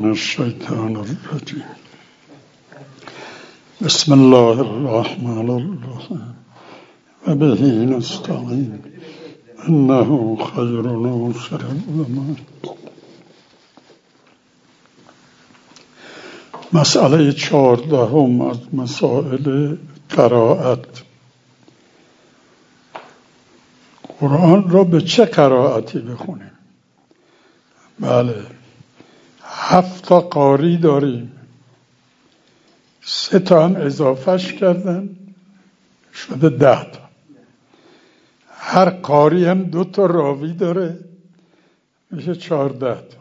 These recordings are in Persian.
الشیطان الرجیم. بسم الله الرحمن الرحیم و به نستعین انه خیر ناصر و معین. مسئله 14 از مسائل قرائت. قرآن را به چه قرائتی بخونیم؟ بله، 7 تا قاری داریم، 3 تا هم اضافهش کردن شده 10 تا. هر قاری هم 2 تا راوی داره، میشه 14 تا.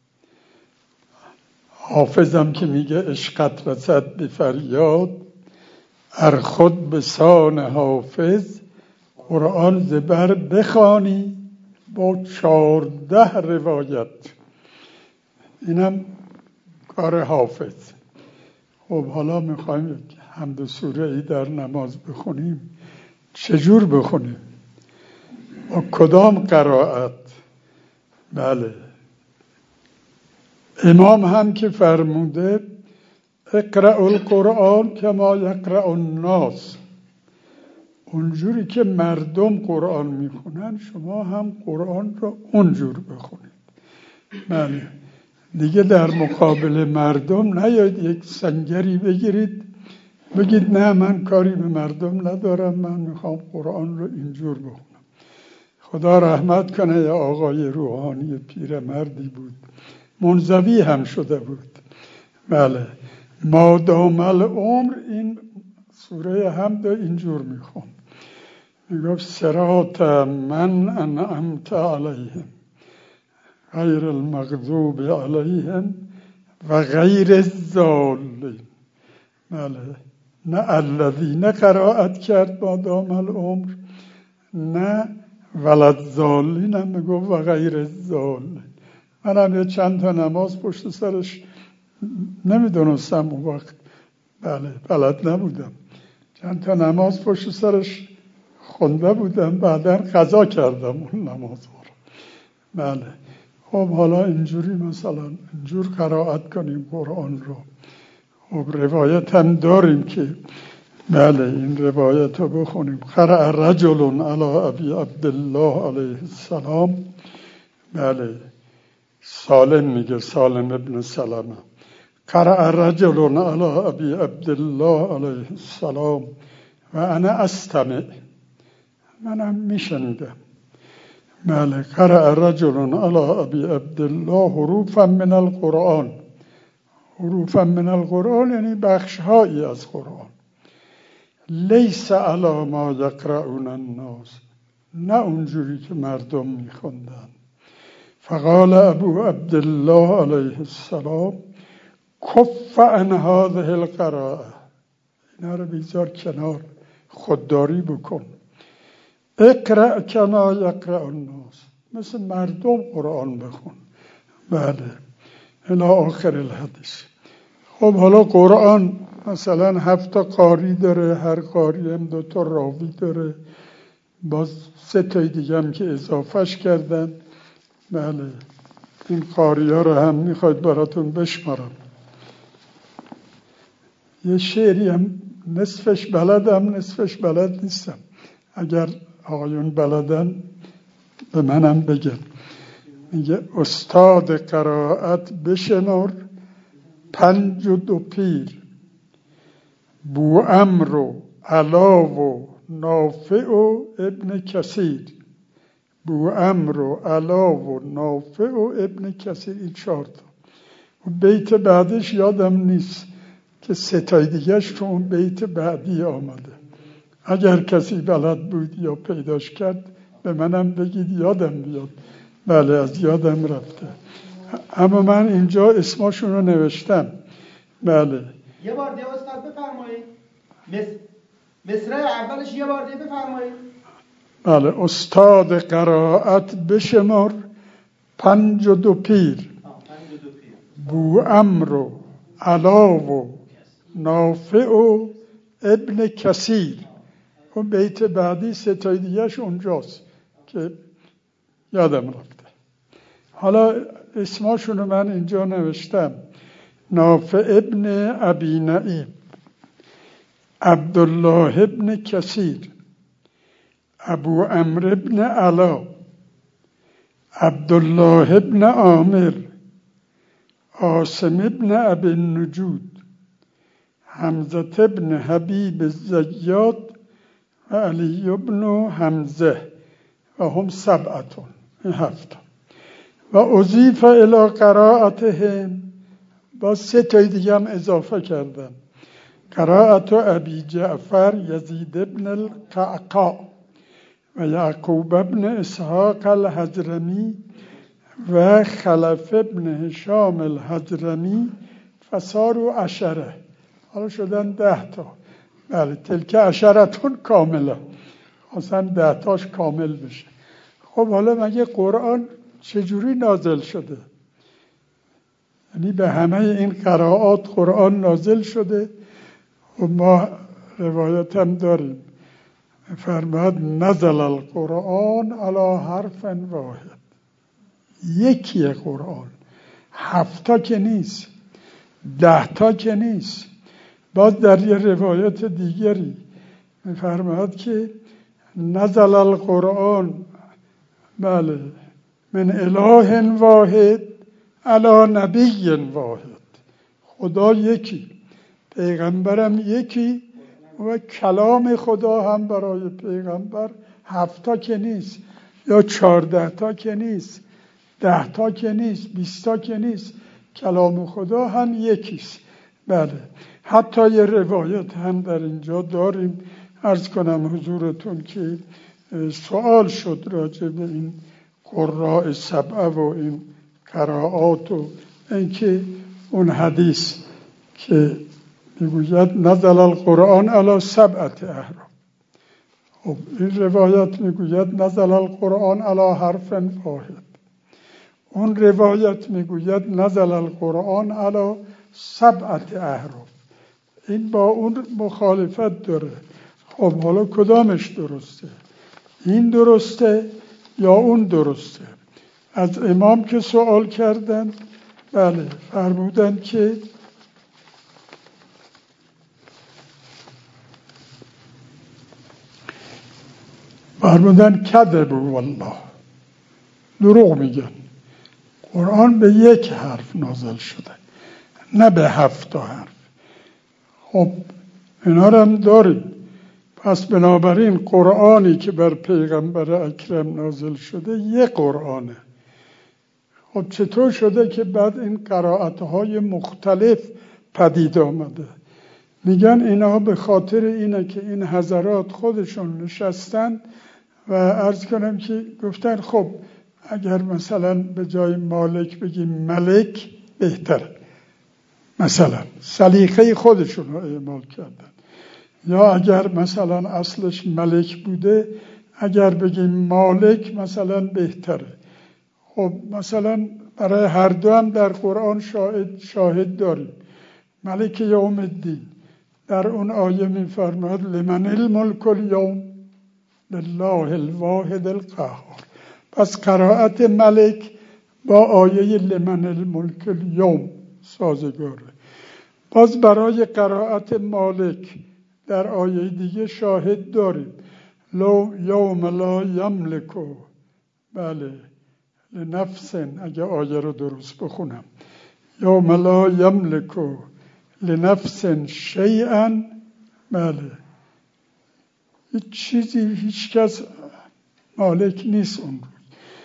حافظم که میگه عشقت رسد به فریاد، ار خود به سان حافظ قرآن زبر بخوانی با 14 روایت. اینم کار حافظ. خب حالا میخوایم حمد سوره ای در نماز بخونیم، چجور بخونیم؟ با کدام قرائت؟ بله، امام هم که فرموده اقرأ القرآن کما یقرأ الناس، اونجوری که مردم قرآن میخونن شما هم قرآن را اونجور بخونید. بله، دیگه در مقابل مردم نیاید یک سنگری بگیرید بگید نه من کاری به مردم ندارم، من میخوام قرآن رو اینجور بخونم. خدا رحمت کنه، یا آقای روحانی پیرمردی بود، منزوی هم شده بود. بله، مادام العمر این سوره حمد اینجور میخوند، میگفت صراط من انعمت علیهم غیر المغضوب علیهم و غیر الضالین. بله، نه الذین قرائت کرد مادام العمر، نه ولدضالین هم میگفت و غیر الضالین. منم یه چند تا نماز پشت سرش نمیدونستم اون وقت، بله بلد نبودم، چند تا نماز پشت سرش خونده بودم، بعدا قضا کردم اون نماز رو. بله، خب حالا اینجوری مثلا اینجور قرائت کنیم قرآن رو. خب روایت هم داریم که بله این روایت رو بخونیم. قرأ رجل علی ابی عبدالله علیه السلام. بله، سالم میگه، سالم ابن سلمه. قرأ رجل علی ابی عبدالله علیه السلام و انا استمع، منم میشنیدم. بله، قرأ رجل علی ابی عبدالله حروفا من القرآن. حروفا من القرآن یعنی بخشهایی از قرآن. لیس علی ما یقرؤون الناس، نه اونجوری که مردم میخوندن. فقال ابو عبدالله علیه السلام کف عن هذه القراءه، اینا رو بگذار کنار، خودداری بکن. اقرأ کما یقرأ الناس، مثل مردم قرآن بخون. بله، الی آخر الحدیث. خب حالا قرآن مثلا 7 تا قاری داره، هر قاری هم 2 تا راوی داره، باز 3 تای دیگه هم که اضافهش کردن. بله، این قاری ها رو هم میخواید براتون بشمارم. یه شعری هم نصفش بلدم نصفش بلد نیستم، اگر آقایون بلدن به منم بگن. میگه استاد قرائت بشمر 52 پیر، بو امر و علا و نافع و ابن کثیر. بو امر و علا و نافع و ابن کثیر، این 4 تا. بیت بعدش یادم نیست که 3 تای دیگهش تو اون بیت بعدی آمده. اگر کسی بلد بود یا پیداش کرد به منم بگید یادم بیاد. بله، از یادم رفته، اما من اینجا اسماشون رو نوشتم. بله، یه بار دیگه استاد بفرمایید، مصرع اولش یه بار دیگه بفرمایید. بله، استاد قرائت بشمر 52 پیر، بو امر و علا و نافع و ابن کثیر. اون بیت بعدی 3 تای دیگهش اونجاست که یادم رفته. حالا اسماشونو من اینجا نوشتم: نافع ابن ابی نعیم، عبدالله ابن کثیر، ابو عمرو ابن علا، عبدالله ابن عامر، عاصم ابن ابی النجود، حمزه ابن حبیب الزیات و علی ابن حمزه و هم 7. این 7. و اضیف الی قرائتهم، با 3 تای دیگه هم اضافه کردن: قرائت ابی جعفر یزید ابن القعقاع و یعقوب ابن اسحاق الحضرمی و خلف ابن هشام الحضرمی فصاروا 10. حالا شدن 10 تا. بله، تلک 10 کامله، اصلا 10 تاش کامل بشه. خب حالا مگه قرآن چجوری نازل شده؟ یعنی به همه این قرائات قرآن نازل شده. و ما روایت هم داریم، فرمود نزل القرآن علی حرف واحد. یکیه قرآن، 7 تا که نیست، 10 تا که نیست. باز در یه روایت دیگری می‌فرماید که نزل القرآن بله من اله واحد علی نبی واحد. خدا یکی، پیغمبرم یکی و کلام خدا هم برای پیغمبر 7 تا که نیست، یا 14 تا که نیست، 10 تا که نیست، 20 تا که نیست. کلام خدا هم یکیست. بله، حتی یه روایت هم در اینجا داریم. عرض کنم حضورتون که سوال شد راجع به این قراء 7 و این قرائات و اینکه اون حدیث که میگوید نزل القرآن علی 7 احرف. خب این روایت میگوید نزل القرآن علی حرف واحد. اون روایت میگوید نزل القرآن علی 7 احرف. این با اون مخالفت داره. خب حالا کدامش درسته؟ این درسته یا اون درسته؟ از امام که سوال کردن، بله، فرمودن که کذبوا والله، دروغ میگن. قرآن به 1 حرف نازل شده، نه به 7 حرف. خب اینا رو هم داریم. پس بنابراین قرآنی که بر پیغمبر اکرم نازل شده 1 قرآنه. خب چطور شده که بعد این قرائت‌های مختلف پدید آمده؟ میگن اینا به خاطر اینه که این حضرات خودشون نشستن و عرض کنم که گفتن خب اگر مثلا به جای مالک بگیم ملک بهتره، مثلا سلیقه خودشون رو اعمال کردن. یا اگر مثلا اصلش ملک بوده، اگر بگیم مالک مثلا بهتره. خب مثلا برای هر دو هم در قرآن شاهد داریم. ملک یوم الدین در اون آیه می‌فرماید لمن الملک الیوم لله الواحد القهار. پس قرائت ملک با آیه لمن الملک الیوم سازگاره. باز برای قرائت مالک در آیه دیگه شاهد داریم. لو یوم لا یملکو، بله، لنفس، اگه آیه رو درست بخونم، یوم لا یملکو لنفس شیئا، بله، هیچ چیزی هیچ کس مالک نیست اون روز.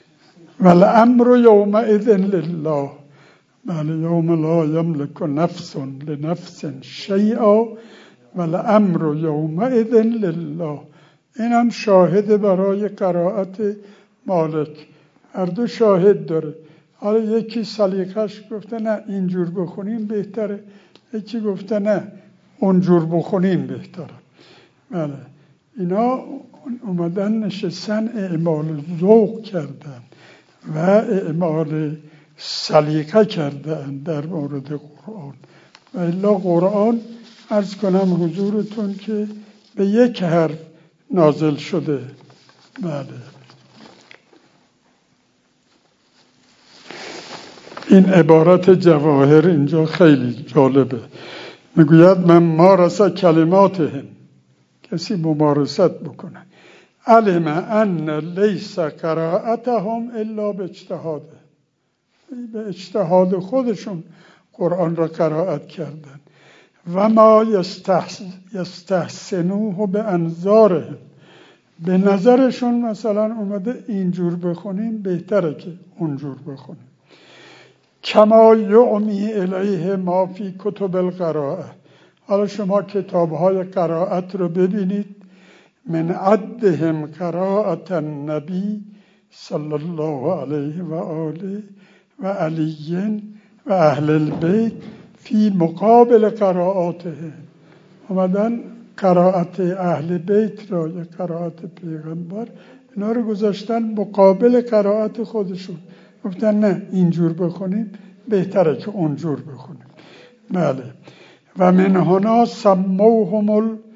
والامر یومئذ لله، بله، یوم لا یملک نفس لنفس شیئا والامر یومئذ لله. این هم شاهد برای قرائت مالک. هر دو شاهد داره. حالا یکی سلیقش گفته نه اینجور بخونیم بهتره، یکی گفته نه اونجور بخونیم بهتره. بله، اینا اومدن نشستن اعمال ذوق کردن و اعمال سلیقه کردن در مورد قرآن. و الا قرآن عرض کنم حضورتون که به 1 حرف نازل شده. بله. این عبارت جواهر اینجا خیلی جالبه. میگوید من مارس کلماتهم، کسی ممارست بکنه، علم ان لیس قرائتهم الا به اجتهاده، به اجتهاد خودشون قرآن را قرائت کردن. و ما یستحسنوه به انظارهم، به نظرشون مثلا اومده اینجور بخونیم بهتره که اونجور بخونیم. کما یعمی الیه ما فی کتب القراءه، حالا شما کتاب‌های قرائت رو ببینید، من عدهم قراءت النبی صلی الله علیه و آله و علی و اهل البیت فی مقابل قراءاته، اومدن قرائت اهل بیت را یا قرائت پیغمبر اینا رو گذاشتن مقابل قرائت خودشون، گفتن نه اینجور بخونیم بهتره که اونجور بخونیم. بله. و من هنا سموهم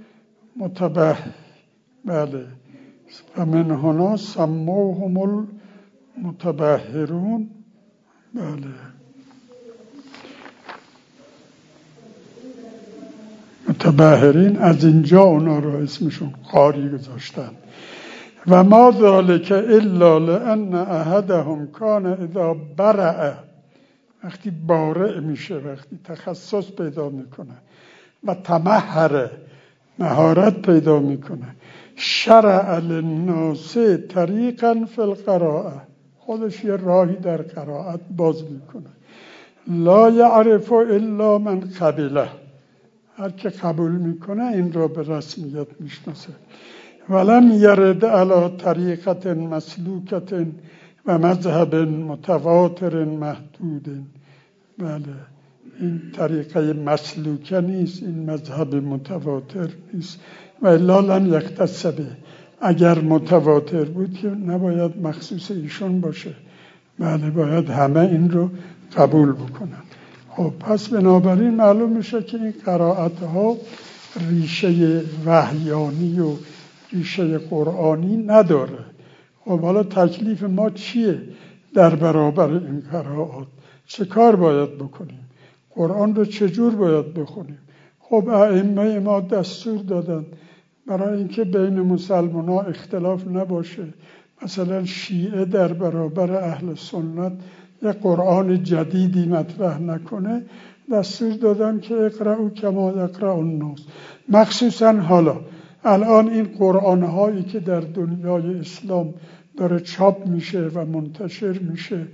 بله، و من هنا سموهم المتبحرون. بله، متبحرین، از اینجا اونا رو اسمشون قاری گذاشتن. و ما ذالک الا لان احدهم کان اذا برع، وقتی بارع میشه، وقتی تخصص پیدا میکنه و تمهر، مهارت پیدا میکنه، شرع للناس طریقا فی القراءه، خودش یه راهی در قرائت باز میکنه. لا یعرف الا من قبله، هر که قبول میکنه این را به رسمیت میشناسه. ولم یرد علی طریقت مسلوکت و مذهب متواتر محدود. بله، این طریقه مسلوکه نیست، این مذهب متواتر نیست. و الا لم یختص به، اگر متواتر بود که نباید مخصوص ایشون باشه. بله، باید همه این رو قبول بکنن. خب پس بنابراین معلوم میشه که این قرائت ها ریشه وحیانی و ریشه قرآنی نداره. خب حالا تکلیف ما چیه در برابر این قرائات؟ چه کار باید بکنیم؟ قرآن رو چجور باید بخونیم؟ خب ائمه ما دستور دادن برای اینکه بین مسلمان ها اختلاف نباشه، مثلا شیعه در برابر اهل سنت یک قرآن جدیدی مطرح نکنه، دستور دادن که اقرأوا کما یقرأ الناس. مخصوصا حالا الان این قرآن هایی که در دنیای اسلام داره چاپ میشه و منتشر میشه،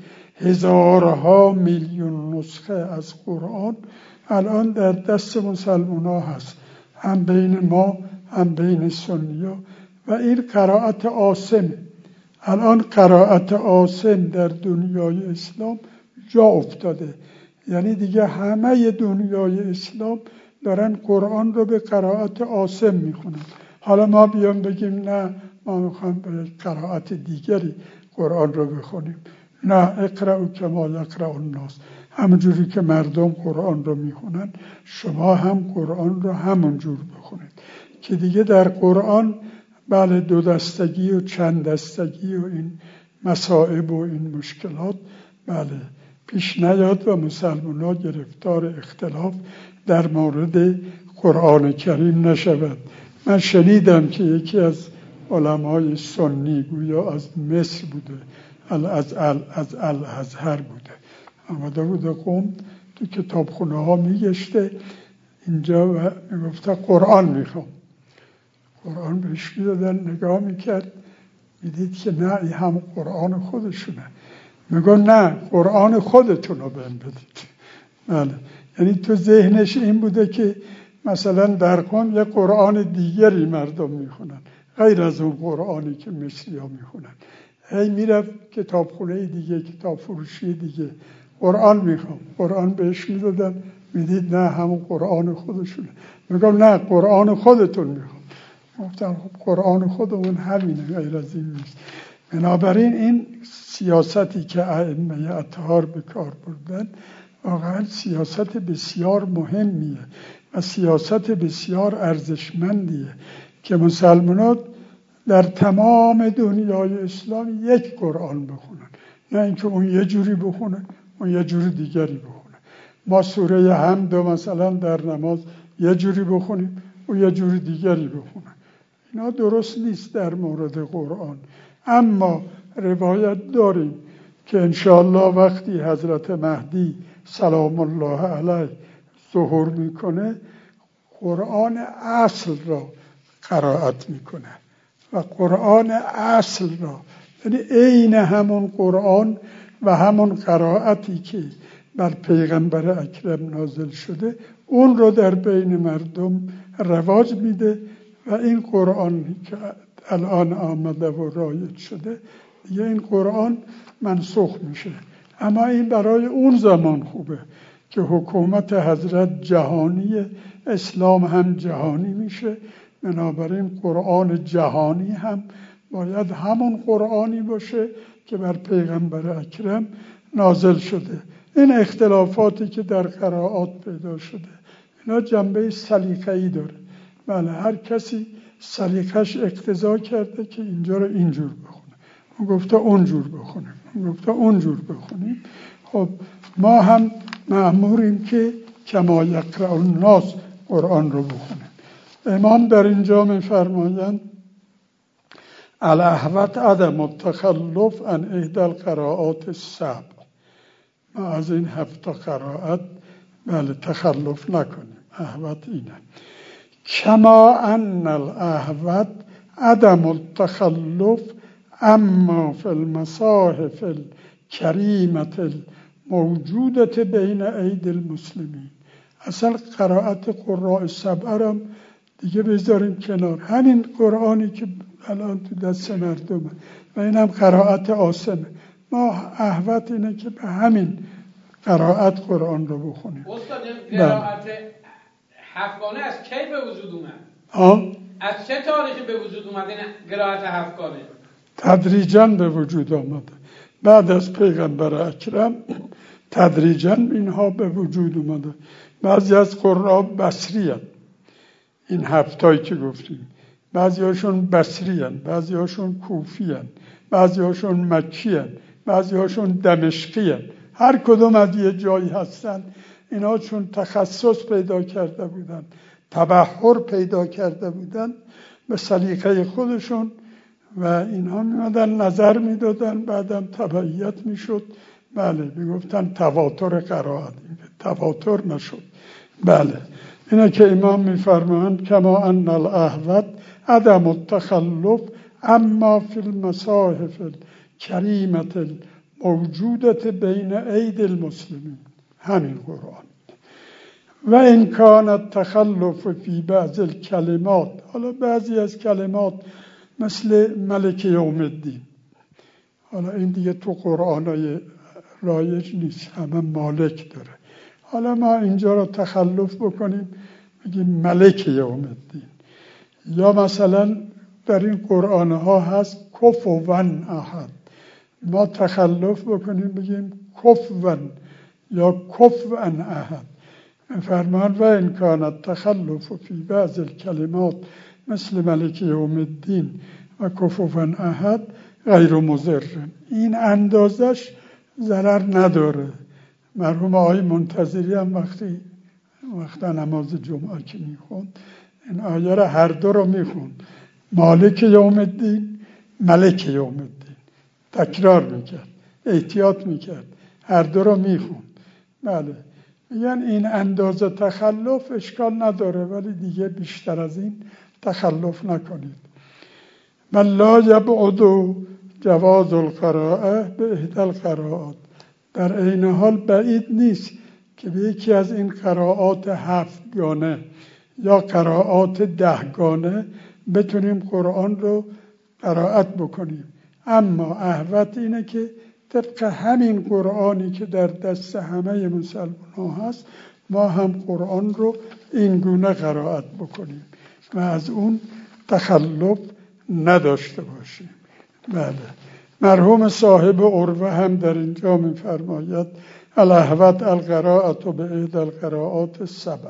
هزارها میلیون نسخه از قرآن الان در دست مسلمان ها هست، هم بین ما هم بین سنی ها. و این قرائت عاصم، الان قرائت عاصم در دنیای اسلام جا افتاده، یعنی دیگه همه دنیای اسلام دارن قرآن رو به قرائت عاصم میخونن. حالا ما بیام بگیم نه ما میخوام به قرائت دیگری قرآن رو بخونیم، نه، اقرأوا کما یقرأ الناس، همونجوری که مردم قرآن رو میخونن شما هم قرآن رو همونجور بخونید که دیگه در قرآن بله دو دستگی و چند دستگی و این مصائب و این مشکلات بله پیش نیاد و مسلمان ها گرفتار اختلاف در مورد قرآن کریم نشود. من شنیدم که یکی از علمای سنی گویا از مصر بوده، از الازهر بوده، آمده بوده قم تو کتابخونه ها میگشته اینجا و میگفته قرآن میخوام. قرآن بهش میدادن، نگاه میکرد، میدید که نه این هم قرآن خودشونه. میگو نه قرآن خودتون رو بهم بدید. بله، یعنی تو ذهنش این بوده که مثلا در قم یه قرآن دیگری مردم میخونن غیر از اون قرآنی که مصری ها میخونن. هی میرفت کتابخونه دیگه، کتاب فروشی دیگه، قرآن میخوام. قرآن بهش میدادن، میدید نه همون قرآن خودشونه. میگم نه قرآن خودتون میخوام. گفتم خب قرآن خودمون همینه، غیر از این نیست. بنابراین این سیاستی که ائمه اطهار به کار بردن واقعا سیاست بسیار مهمیه و سیاست بسیار ارزشمندیه که مسلمانان در تمام دنیای اسلام یک قرآن بخونن، نه اینکه اون یه جوری بخونه اون یه جور دیگری بخونه. ما سوره حمد مثلا در نماز یه جوری بخونیم و یه جور دیگری بخونه. اینا درست نیست در مورد قرآن. اما روایت داریم که انشاءالله وقتی حضرت مهدی سلام الله علیه ظهور میکنه قرآن اصل را قرائت میکنه و قرآن اصل را، یعنی عین همون قرآن و همون قرائتی که بر پیغمبر اکرم نازل شده اون رو در بین مردم رواج میده و این قرآن که الان آمده و رایج شده دیگه این قرآن منسوخ میشه. اما این برای اون زمان خوبه که حکومت حضرت جهانی، اسلام هم جهانی میشه. بنابراین قرآن جهانی هم باید همون قرآنی باشه که بر پیغمبر اکرم نازل شده. این اختلافاتی که در قرائات پیدا شده اینا جنبه سلیقه‌ای داره. بله، هر کسی سلیقه‌اش اقتضا کرده که اینجا رو اینجور بخونه، اون گفته اونجور بخونیم، اون گفته اونجور بخونیم. خب ما هم مأموریم که کما یقرأ الناس قرآن رو بخونیم. امام در اینجا می‌فرمایند الاحوط عدم التخلف عن احدى القراءات السبع. ما از این 7 قرائت تخلف نکنیم. احوط اینه. کما ان الاحوط عدم التخلف اما فی المصاحف الکریمة الموجودة بین ایدی المسلمین. اصلا قرائت قراء 7 را دیگه بذاریم کنار. همین قرآنی که الان تو دست مردمه و این هم قرائت عاصمه. ما احوط اینه که به همین قرائت قرآن رو بخونیم. استاد قرائت 7گانه از کی به وجود اومد؟ از چه تاریخی به وجود اومد این قرائت 7گانه؟ تدریجاً به وجود آمده. بعد از پیغمبر اکرم تدریجاً اینها به وجود اومده. بعضی از قراء بصری هستند، این 7 که گفتیم. بعضی هاشون بصری هستند، بعضی هاشون کوفی هستند، بعضی هاشون مکی هستند، بعضی هاشون دمشقی هستند. هر کدوم از یه جایی هستن. اینا چون تخصص پیدا کرده بودن، تبحر پیدا کرده بودن به سلیقه خودشون و اینها میمدن نظر میدادن، بعدم تبعیت میشد. بله، میگفتن تواتر قرائت، تواتر نشد. بله، اینا که امام میفرمایند کما ان الاحوط عدم التخلف اما فی المصاحف الکریمة موجودت بین ایدی المسلمین. همین قرآن. و این کان التخلف فی بعض الکلمات، حالا بعضی از کلمات مثل ملک یوم الدین، حالا این دیگه تو قرآنای رایج نیست، همه مالک داره. حالا ما اینجا رو تخلف بکنیم بگیم ملک یوم الدین. یا مثلا در این قرآن ها هست کفوا احد، ما تخلف بکنیم بگیم کفوا یا کفوا احد. فرمان و این کان التخلف فی بعض الکلمات مثل ملک یوم الدین و کفوا احد غیر مضر. این اندازش ضرر نداره. مرحوم آقای منتظری هم وقتی نماز جمعه که میخوند این آیه را هر دو رو میخوند، مالک یوم الدین، ملک یوم الدین، تکرار میکرد، احتیاط میکرد، هر دو رو میخوند. بله، میگن این اندازه تخلف اشکال نداره، ولی دیگه بیشتر از این تخلف نکنید. من لا یبعد جواز القراءه به احدى القراءات. در عین حال بعید نیست که به یکی از این قراءات 7گانه یا قراءات 10گانه بتونیم قرآن رو قرائت بکنیم. اما احوط اینه که طبق همین قرآنی که در دست همه مسلمان ها هست ما هم قرآن رو این گونه قرائت بکنیم و از اون تخلف نداشته باشیم. بله، مرحوم صاحب عروه هم در اینجا می‌فرماید الاحوط القراءة به احدى القراءات 7.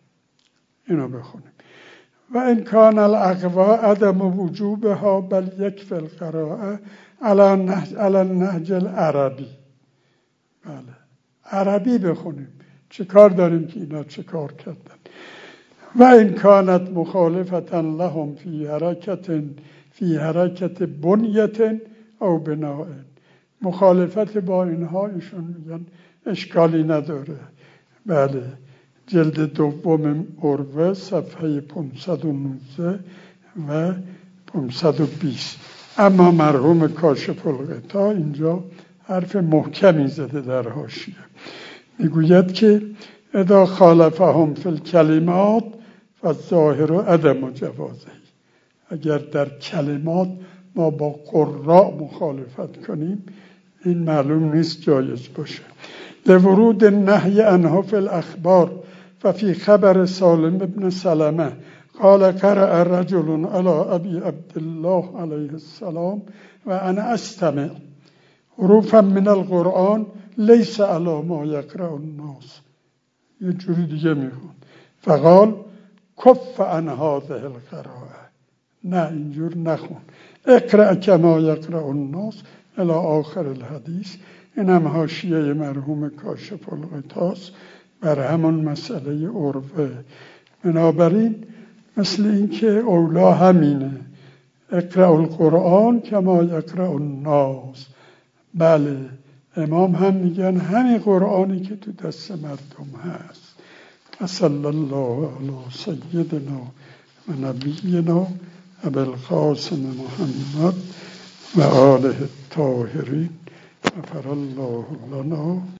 اینو بخونیم. و ان کان الاقوى عدم وجوبها بل یکفی القراءه علی النهج العربی. بله، عربی بخونیم. چه کار داریم که اینا چه کار کردن؟ و این کانت مخالفتا لهم فی حرکت بنیت او بناء. مخالفت با اینها ایشون میگن اشکالی نداره. بله، جلد دوم عروه صفحه 519 و 520. اما مرحوم کاشف الغطا اینجا حرف محکمی زده در حاشیه، میگوید که اذا خالفهم فی الکلمات فالظاهر عدم جوازه. اگر در کلمات ما با قراء مخالفت کنیم این معلوم نیست جایز باشه. لورود النهی عنه فی الاخبار ففي خبر سالم بن سلمة قال قرأ رجل على ابي عبد الله عليه السلام وانا استمع حروفا من القرآن ليس على ما يقرأ الناس. یه جوری دیگه میخون فقال کف عن هذه القراءة. نه اینجور نخون، اقرأ كما يقرأ الناس الى آخر الحدیث. این هم حاشیه مرحوم کاشف الغطاس بر همون مسئله عروه. بنابراین مثل این که اولا همینه، اقرأ القرآن کما یقرأ الناس. بله، امام هم میگن همین قرآنی که تو دست مردم هست. صلی الله علی سیدنا و نبینا ابوالقاسم محمد و آله الطاهرین غفر الله لنا.